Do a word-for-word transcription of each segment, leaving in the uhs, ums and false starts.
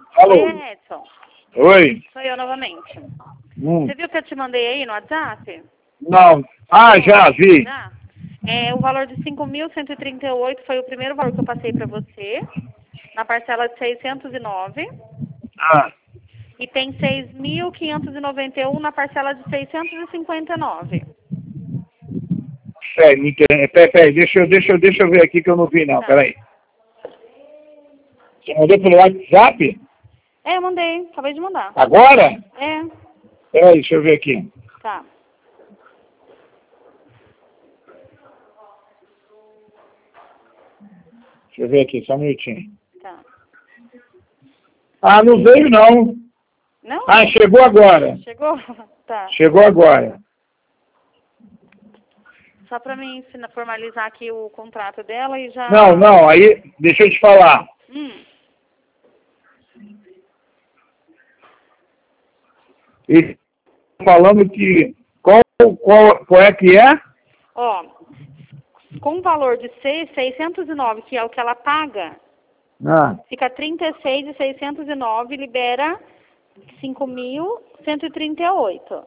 Alô? Oi, Edson. Oi? Sou eu novamente. Hum. Você viu que eu te mandei aí no WhatsApp? Não. Ah, já vi. Já? É, o valor de cinco mil cento e trinta e oito foi o primeiro valor que eu passei para você, na parcela de seiscentos e nove. Ah, E tem seis mil quinhentos e noventa e um na parcela de seiscentos e cinquenta e nove. peraí, me inter- peraí, peraí, deixa eu, deixa eu, deixa eu ver aqui que eu não vi não, Tá. peraí. Você mandou pelo WhatsApp? É, eu mandei. Acabei de mandar. Agora? É, Peraí, deixa eu ver aqui. tá. Deixa eu ver aqui, só um minutinho. Tá. Ah, não veio não. Não? Ah, chegou agora. Chegou? Tá. Chegou agora. Só pra mim ensinar- formalizar aqui o contrato dela e já... Não, não, aí, deixa eu te falar. Hum. E falando que, qual, qual, qual é que é? Ó, com o valor de seis- seiscentos e nove, que é o que ela paga, Ah, fica trinta e seis e seiscentos e nove, libera cinco mil cento e trinta e oito.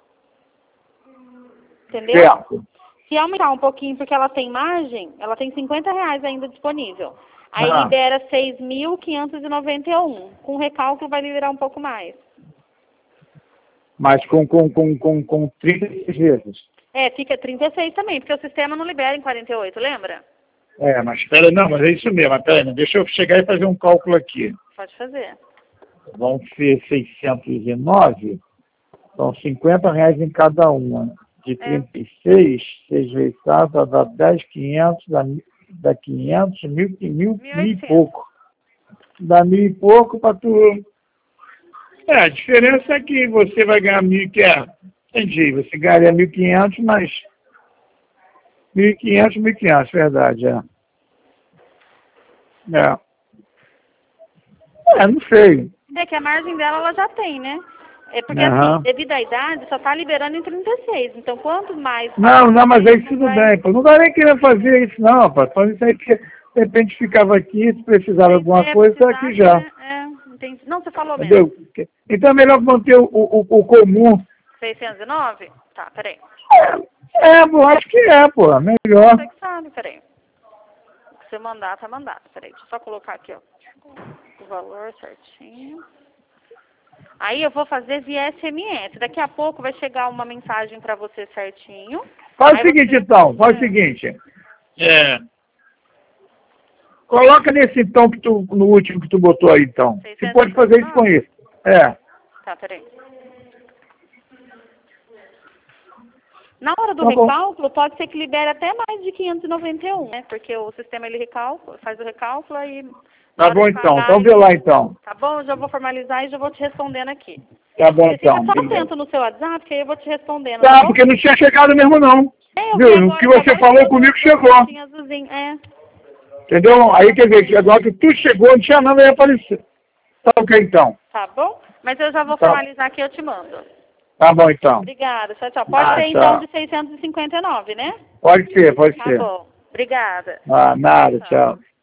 Entendeu? certo. Se aumentar um pouquinho, porque ela tem margem, ela tem cinquenta reais ainda disponível. Aí Ah. libera seis mil quinhentos e noventa e um. Com recálculo vai liberar um pouco mais. Mas com, com, com, com, com trinta e seis vezes. É, fica trinta e seis também, porque o sistema não libera em quarenta e oito, lembra? É, mas espera, não, mas é isso mesmo, mas pera, deixa eu chegar e fazer um cálculo aqui. Pode fazer. Vão ser seiscentos e nove, são cinquenta reais em cada uma. De trinta e seis, seis vezes quatro, dá dez, quinhentos, dá, mi- dá quinhentos, mil, mil, mil e oitocentos. pouco. Dá mil e pouco para tu... É, a diferença é que você vai ganhar mil, que é, entendi, você ganharia mil e quinhentos, mas mil e quinhentos, mil e quinhentos, verdade, é. É. É, não sei. É que a margem dela ela já tem, né? É porque Aham. assim, devido à idade, só tá liberando em trinta e seis. Então quanto mais... Não, não, mas aí tudo vai- bem, pô. Não dá nem querer fazer isso, não, rapaz. Faz isso aí porque, de repente, ficava aqui, se precisar de alguma É, coisa, tá precisar, aqui já. né? É, entendi. Não, você falou mesmo. Entendeu? Então é melhor manter o, o, o comum. seiscentos e nove? Tá, peraí. É, é, pô, acho que é, pô. Melhor. Você que sabe, peraí. O que você mandar, tá mandado. Peraí, deixa eu só colocar aqui, ó. O valor certinho. Aí eu vou fazer via S M S. Daqui a pouco vai chegar uma mensagem pra você certinho. Faz Aí o seguinte, você- então. Faz o É. seguinte. É. Coloca nesse então que tu, no último que tu botou aí, então. Você pode fazer isso com isso. É. Tá, peraí. Na hora do Tá bom. recálculo, pode ser que libere até mais de quinhentos e noventa e um, né? Porque o sistema ele recálcula, faz o recálculo e... Tá bom, então. Então vê lá, então. Tá bom? Eu já vou formalizar e já vou te respondendo aqui. Tá bom, Você fica então. só Beleza. atento no seu WhatsApp, que aí eu vou te respondendo, Tá, bom? porque não tinha chegado mesmo, não. É, eu vi Viu? O agora, que você acabou falou de- comigo chegou. Tinha azulzinho, é. Entendeu? Aí quer dizer, que agora que tu chegou, não tinha nada aí aparecer. Tá ok, então. Tá bom? Mas eu já vou Tá. formalizar aqui e eu te mando. Tá bom, então. Obrigada, tchau, tchau. Pode Ah, ser tchau. então de seiscentos e cinquenta e nove, né? Pode ser, pode Tá ser. bom. Obrigada. Ah, nada, Tchau. tchau.